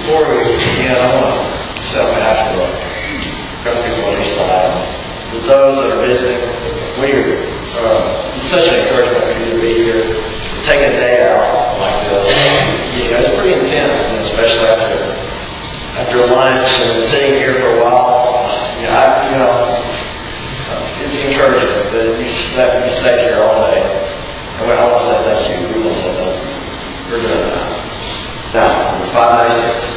before we begin, I want to say on behalf of a couple people on each side, for those that are visiting, it's such an encouragement for you to be here. Take a day out like this. It's pretty intense, and especially after lunch and sitting here for a while. It's encouraging that you stay here all day. And I want to say thank you. We will say thank you. We're doing that. Now, number 596.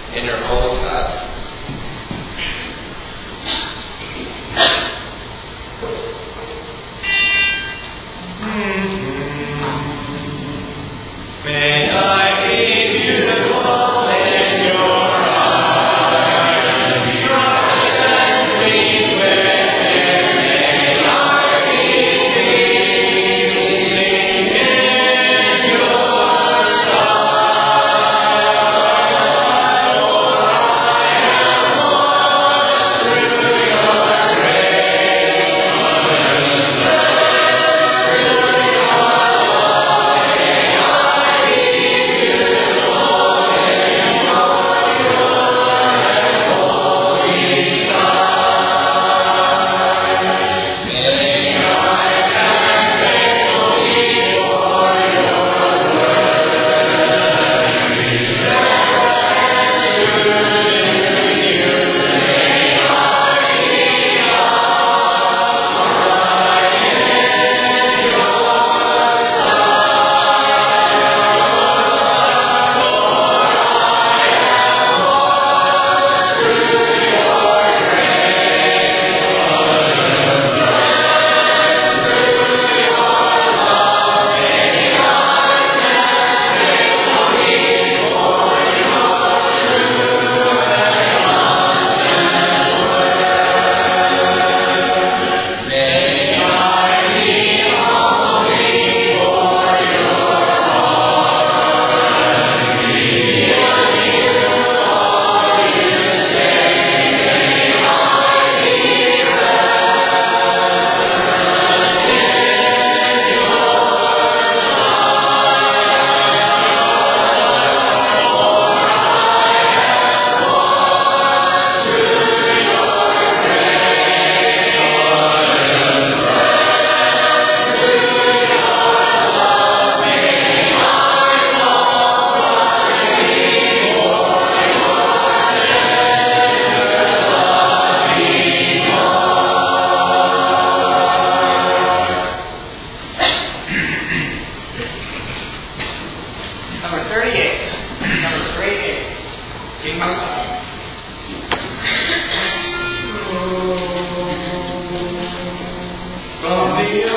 in your cul-de-sac. May I be beautiful in your eyes, trust and please where may I be pleasing in your sight, for I am lost through your grace, Number 38. Number 38. King Moses. From the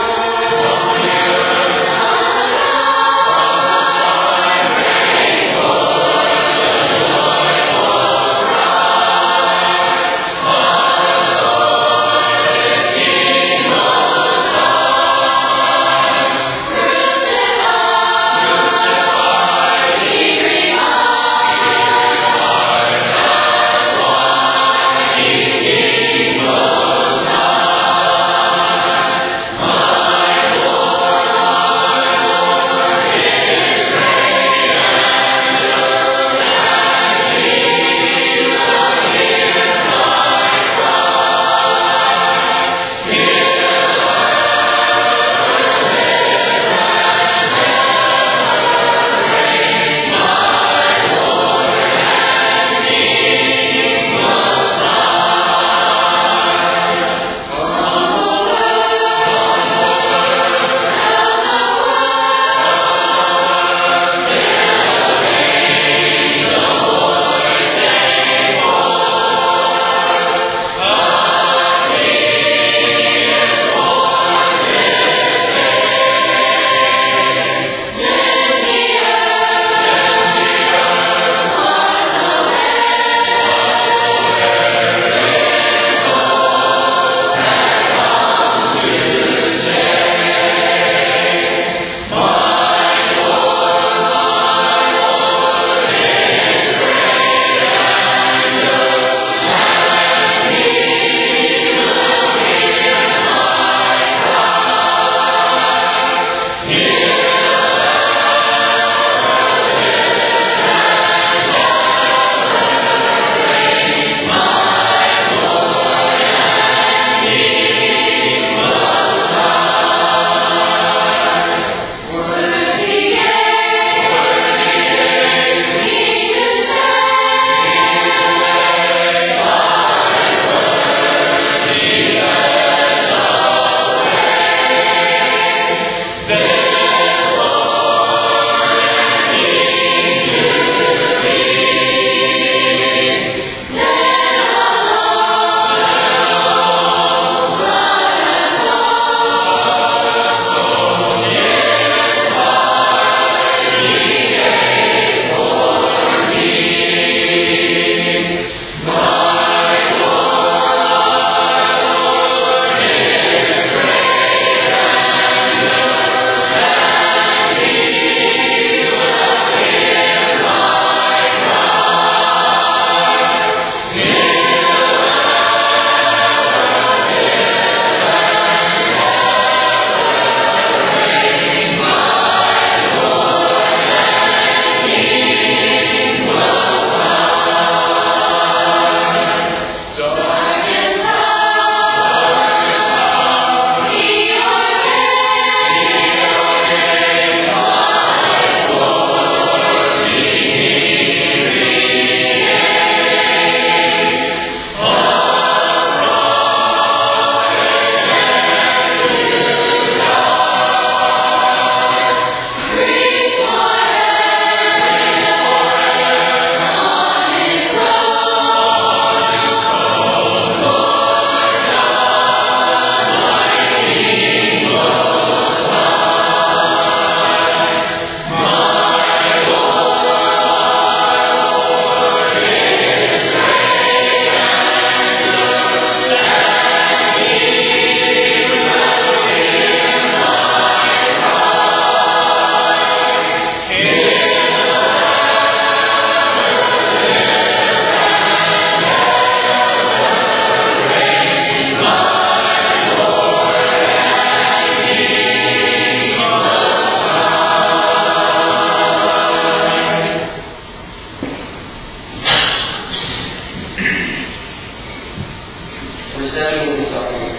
Samuel is suffering.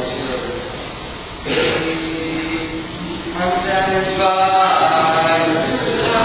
I'm satisfied with the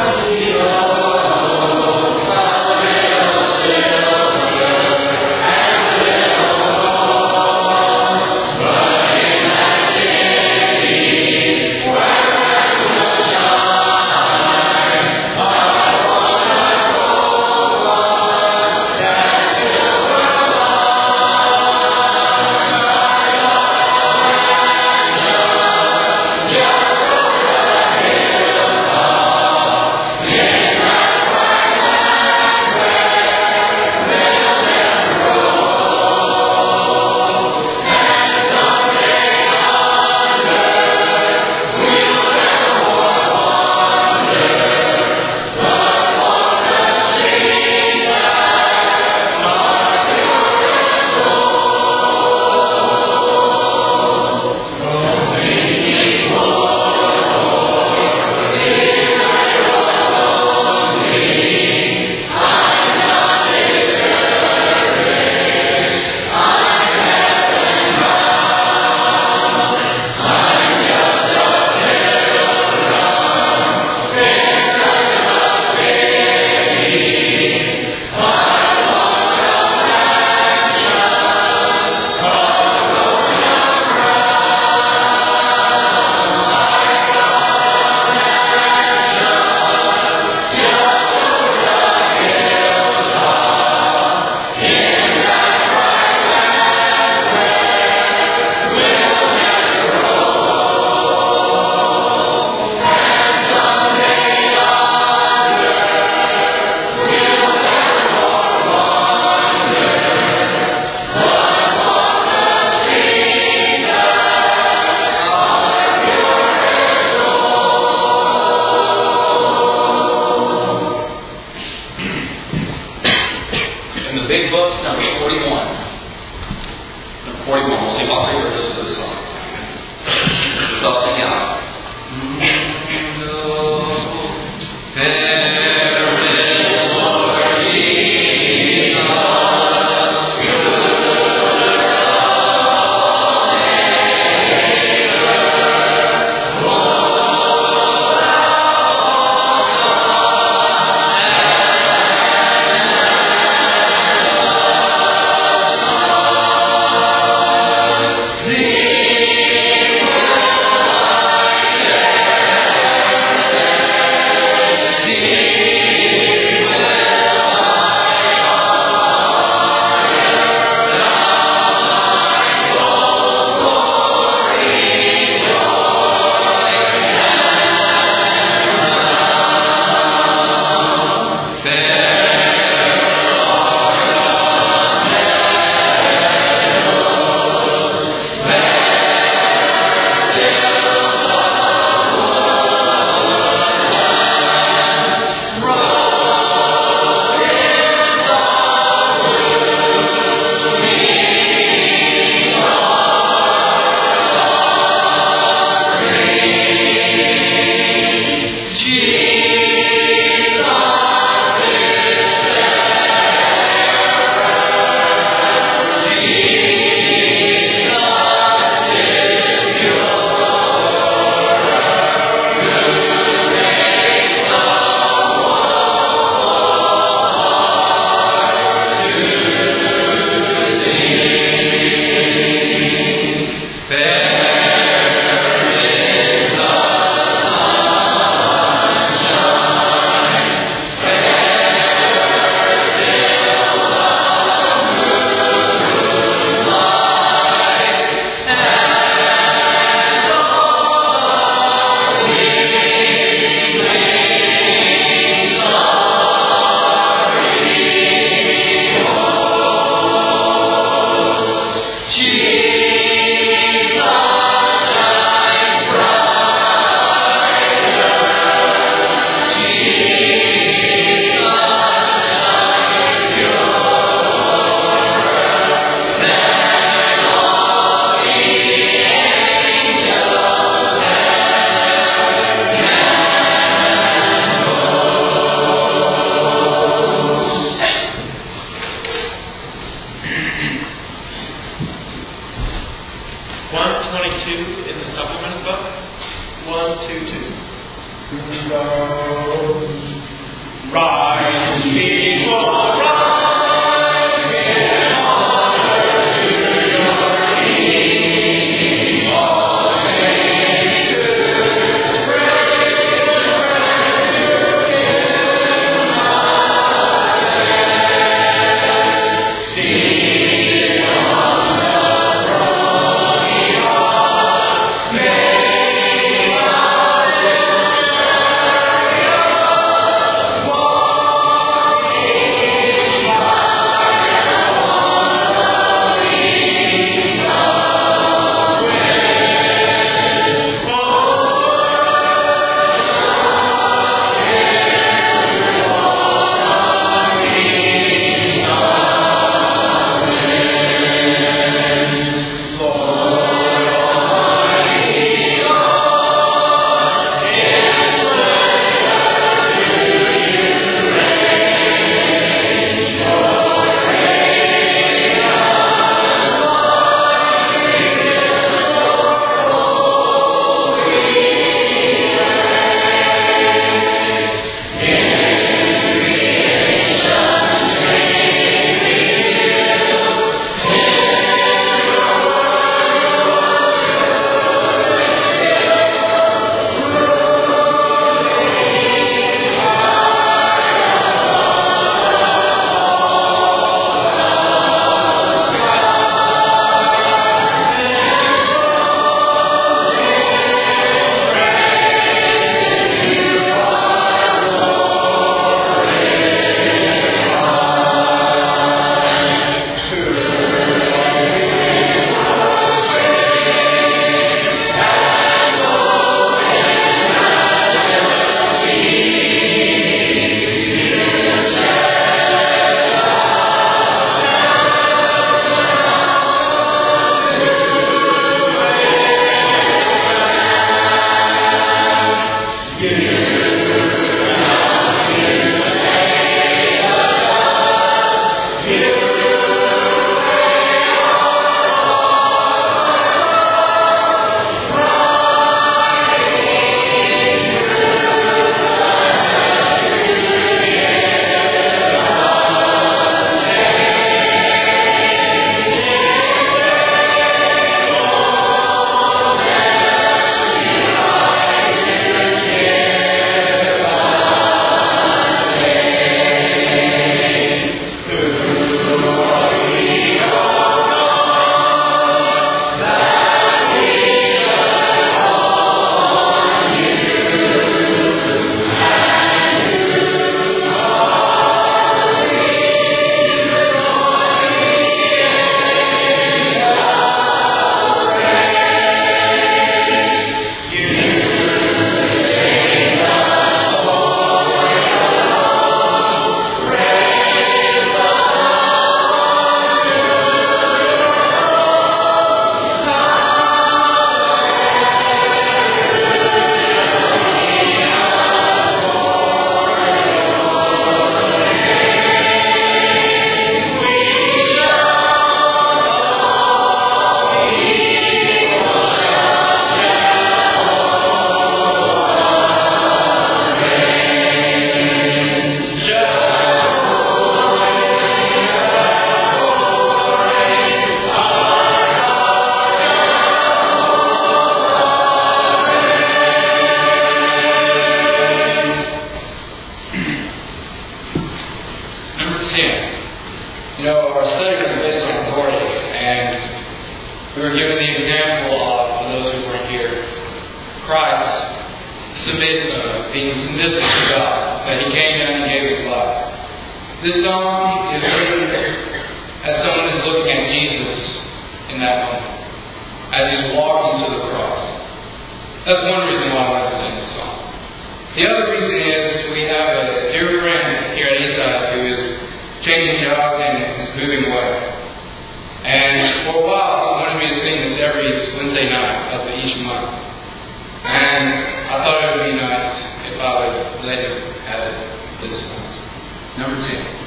Our study was based on authority, and we were given the example of, for those who weren't here, Christ being submissive to God, that He came down and gave His life. This song is written as someone is looking at Jesus in that moment, as He's walking to the cross. That's one reason why I wanted to sing this song. The other reason is we have a dear friend here at Eastside who is changing jobs and is moving away. And for a while, he wanted me to sing this every Wednesday night of each month. And I thought it would be nice if I would let him have it this month. Number 10.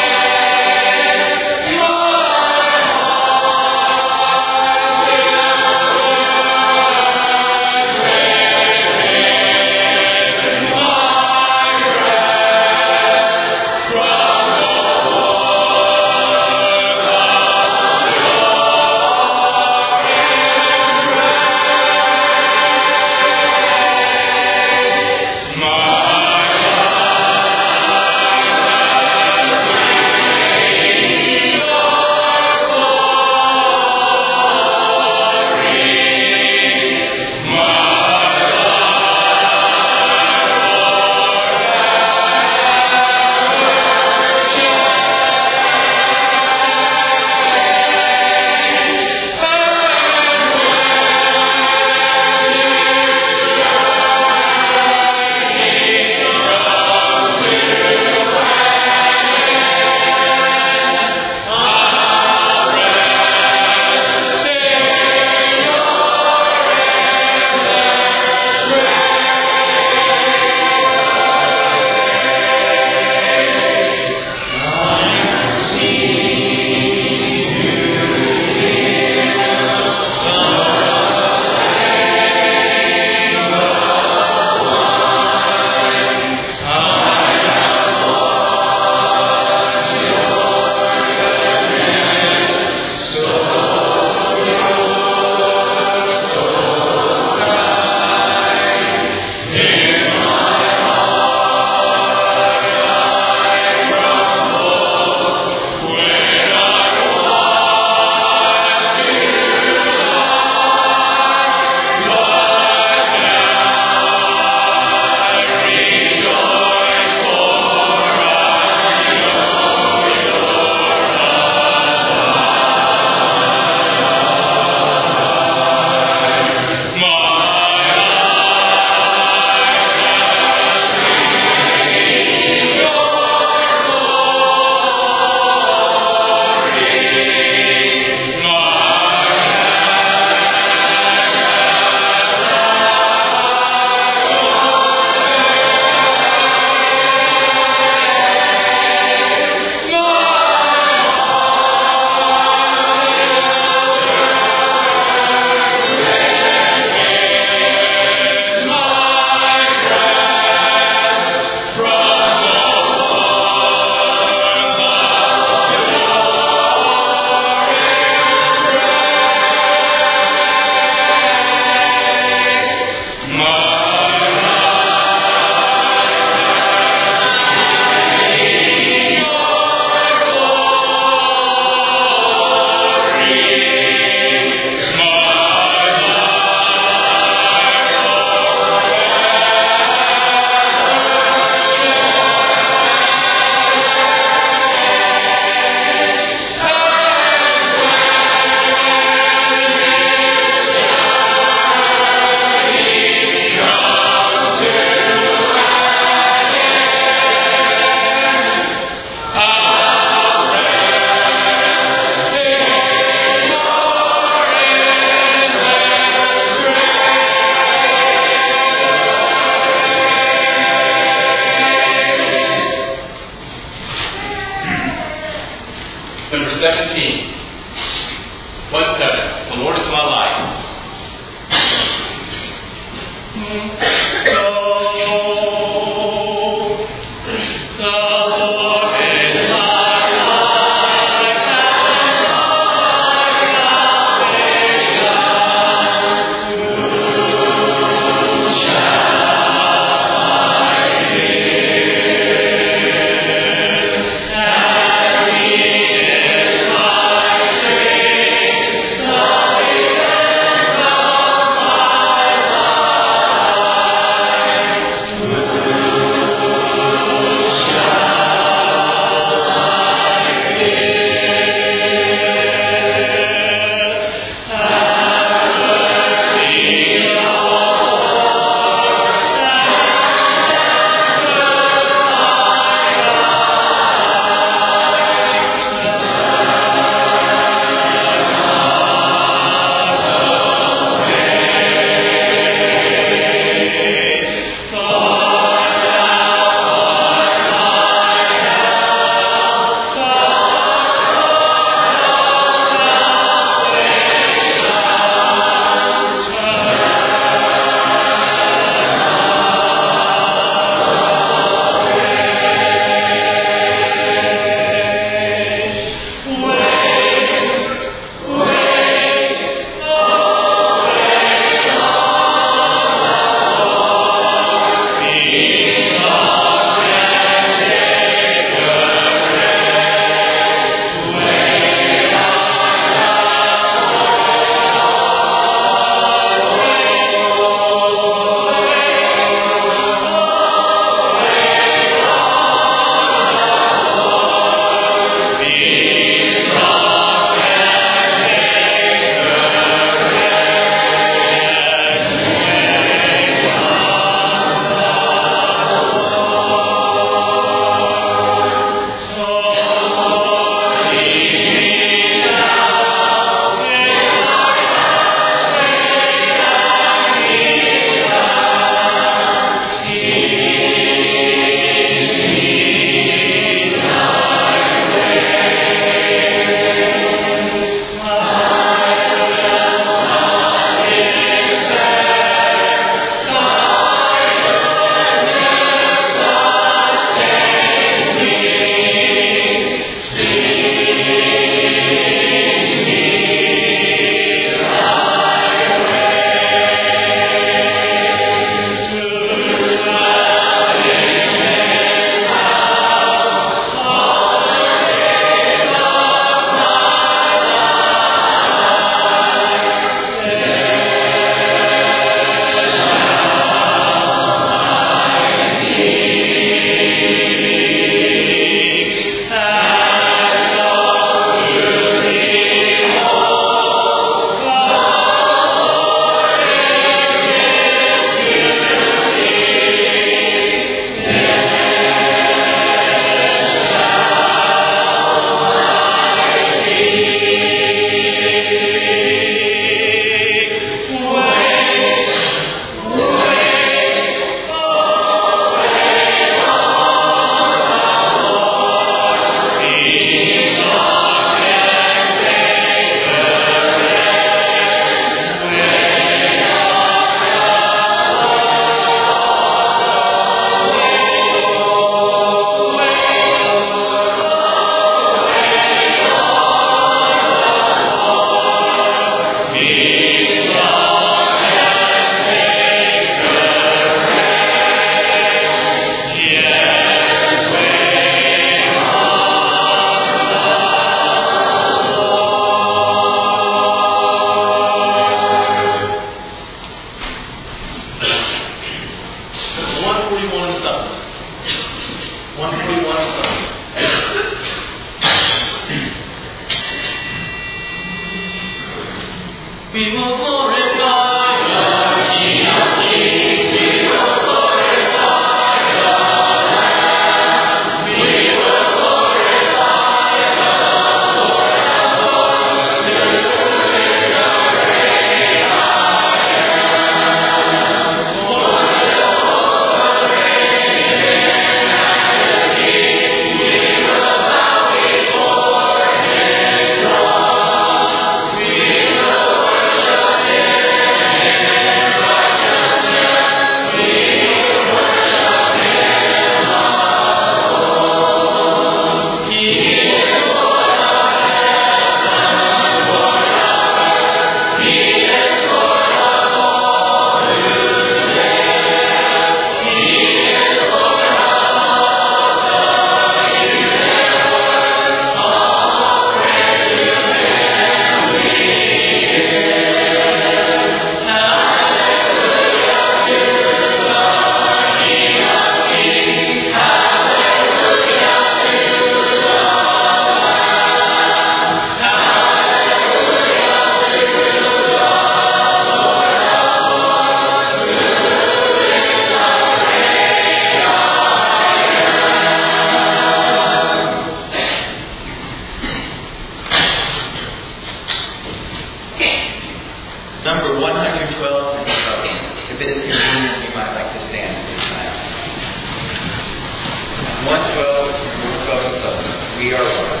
We are one.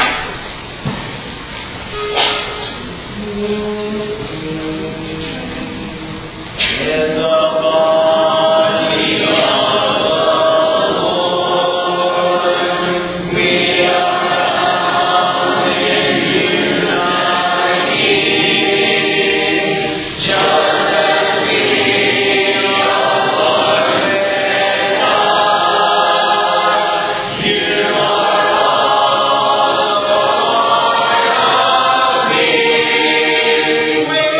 In the body of the Lord, we are bound in unity, just as we are one in God. You are also part of me. We are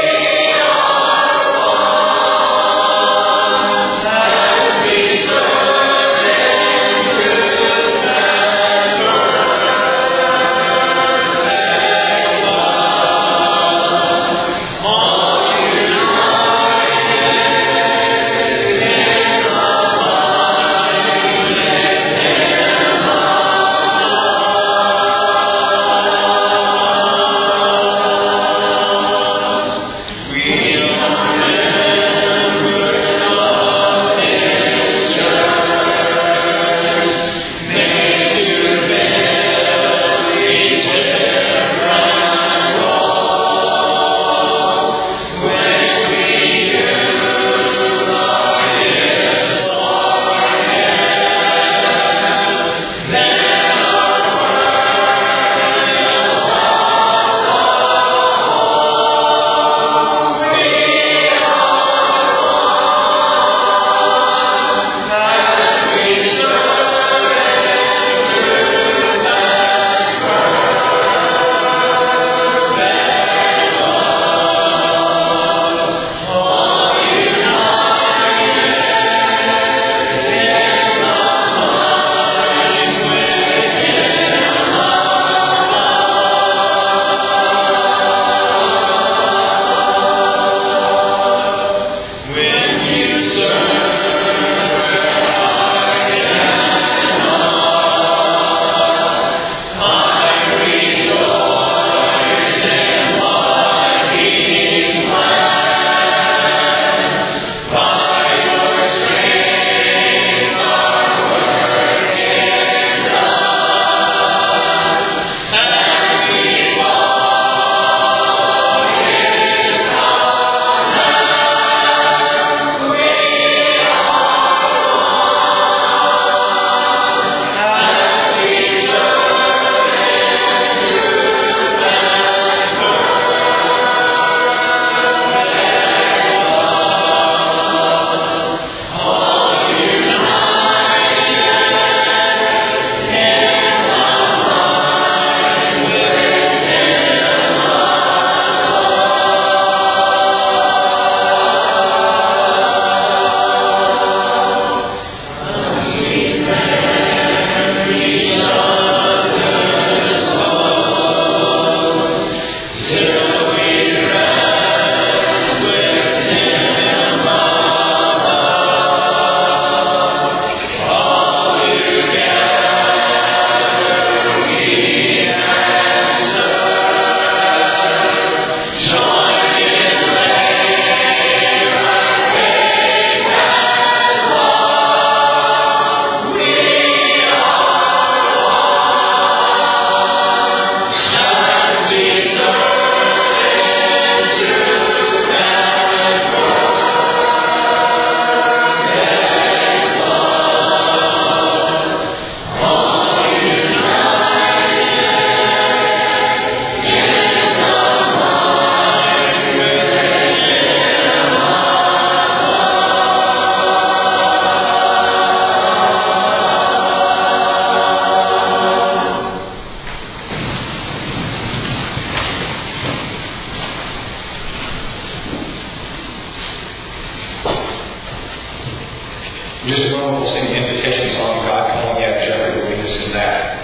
Just a moment, we'll sing the invitation song, God, come on, yeah, Jeffrey, will be this and that.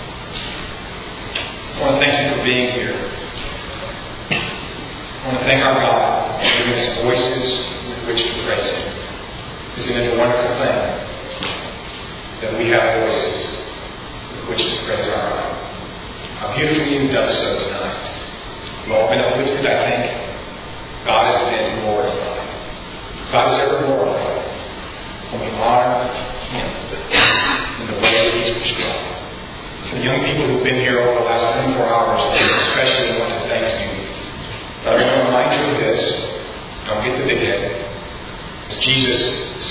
I want to thank you for being here. I want to thank our God for giving us voices with which to praise Him. Isn't it a wonderful thing that we have voices with which to praise our God? How beautifully you've done so tonight. We've all been uplifted, I think. God has been glorified. God is ever glorified when we honor Him in the way that He's prescribed. The young people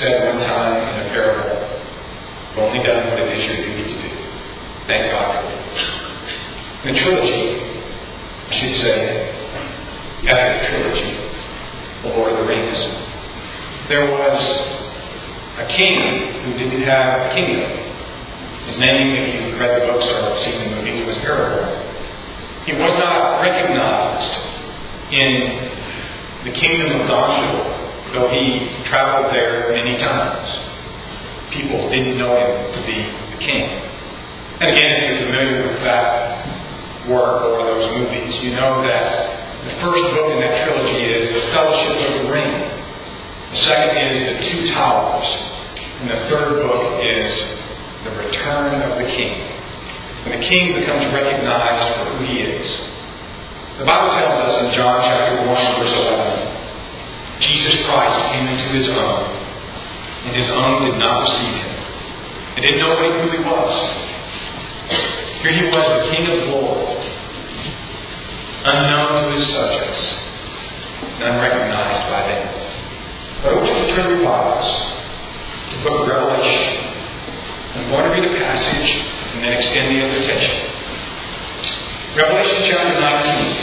said one time in a parable, "You've only done what it is your duty to do." Thank God for it. The trilogy, I should say, epic trilogy, The Lord of the Rings, there was a king who didn't have a kingdom. His name, if you've read the books or seen the movie, was Aragorn. He was not recognized in the kingdom of Gondor, though he traveled there many times. People didn't know him to be the king. And again, if you're familiar with that work or those movies, you know that the first book in that trilogy is The Fellowship of the Ring. The second is The Two Towers. And the third book is The Return of the King. When the king becomes recognized for who he is. The Bible tells us in John chapter 1, verse 11, Jesus Christ came into his own, and his own did not receive him. They didn't know who he was. Here he was, the King of glory, unknown to his subjects, and unrecognized by them. But over to the Trinity Bibles, the book of Revelation. I'm going to read a passage and then extend the invitation. Revelation chapter 19.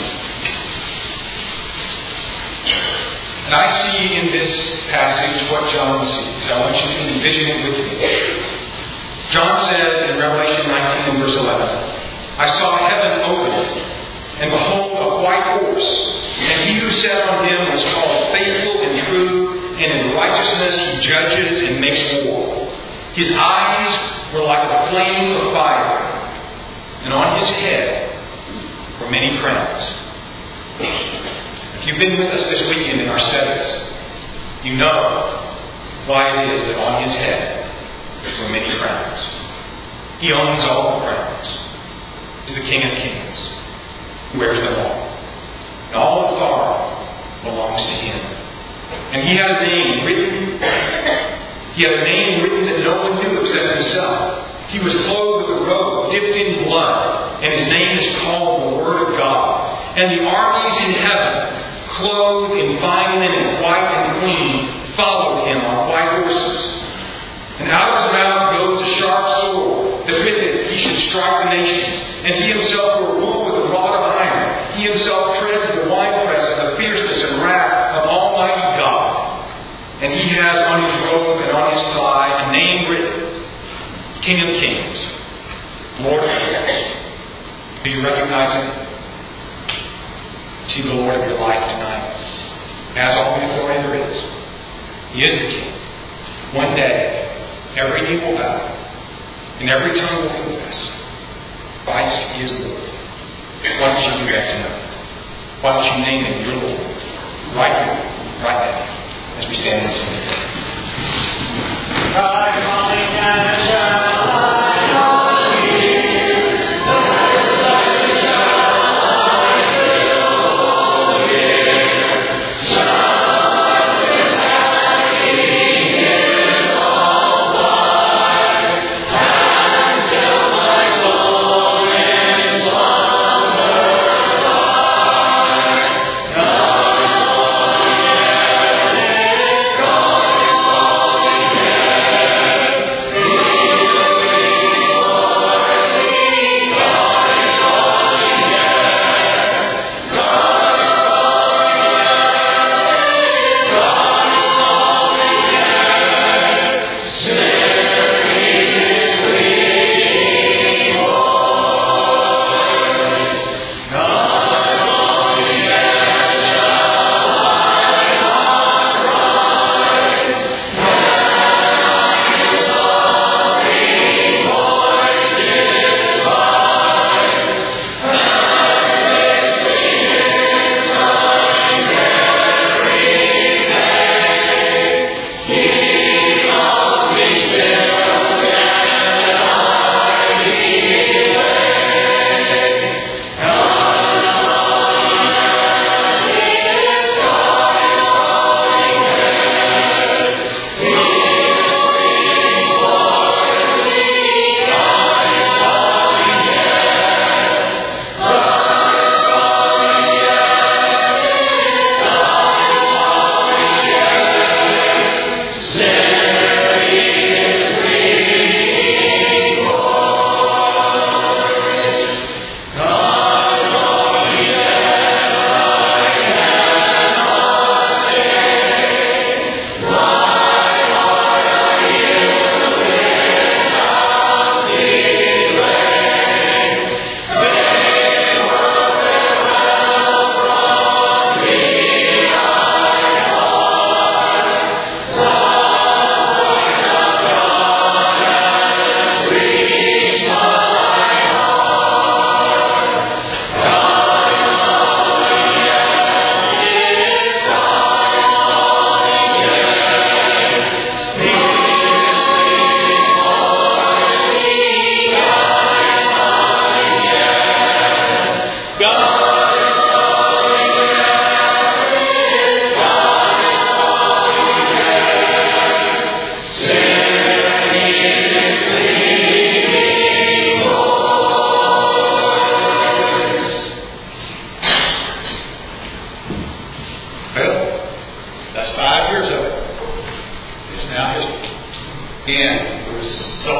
And I see in this passage what John sees. I want you to envision it with me. John says in Revelation 19 and verse 11, "I saw heaven opened, and behold, a white horse, and he who sat on him was called Faithful and True, and in righteousness he judges and makes war. His eyes were like a flame of fire, and on his head were many crowns." If you've been with us this weekend in our studies, you know why it is that on his head were many crowns. He owns all the crowns. He's the King of Kings. He wears them all. And all authority belongs to him. And he had a name written. He had a name written that no one knew except himself. He was clothed with a robe dipped in blood, and his name is called the Word of God. And the armies in heaven, clothed in fine linen, white and clean, followed him on white horses. And out of his mouth goes a sharp sword, that with it he should strike the nations. And he himself will rule with a rod of iron. He himself treads the winepress of the fierceness and wrath of Almighty God. And he has on his robe and on his thigh a name written, King of Kings, Lord of Lords. Do you recognize him? Is he the Lord of your life tonight? He has all the authority there is. He is the King. One day, every knee will bow, and every tongue will confess Christ is Lord. Why don't you do that tonight? Why don't you name him your Lord? Right here, right now, as we stand and sing. God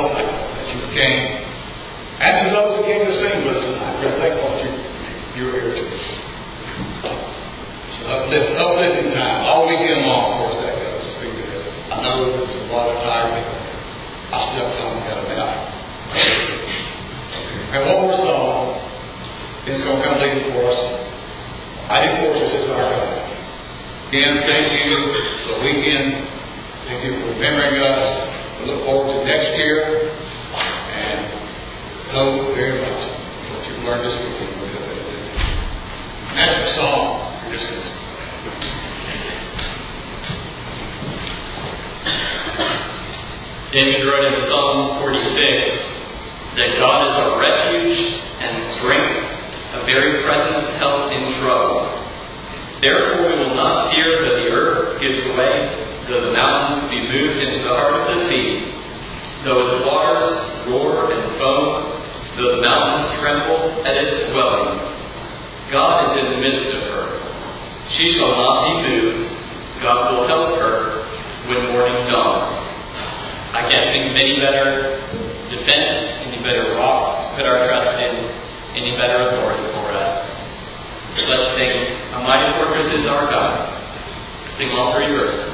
so thankful that you came. And to those who came to sing with us tonight, we're thankful that you were here to us. It's an uplifting time. All weekend long, of course, that goes. It's been good. I know it's a lot of tired people. I still come together now. And one more song. It's going to come lead for us. I think fortress is our God. Again, thank you for the weekend. Thank you for remembering us. We look forward to next year. And hope very much what you've learned this weekend will be able to do. That's the song we're just going to sing. David wrote in Psalm 46 that God is our refuge and strength, a very present help in trouble. Therefore we will not fear though the earth gives way, though the mountains be moved into the heart of the sea, though its waters roar and foam, though the mountains tremble at its swelling. God is in the midst of her. She shall not be moved. God will help her when morning dawns. I can't think of any better defense, any better rock to put our trust in, any better authority for us. Let's sing, A Mighty Fortress is Our God. Sing all three verses.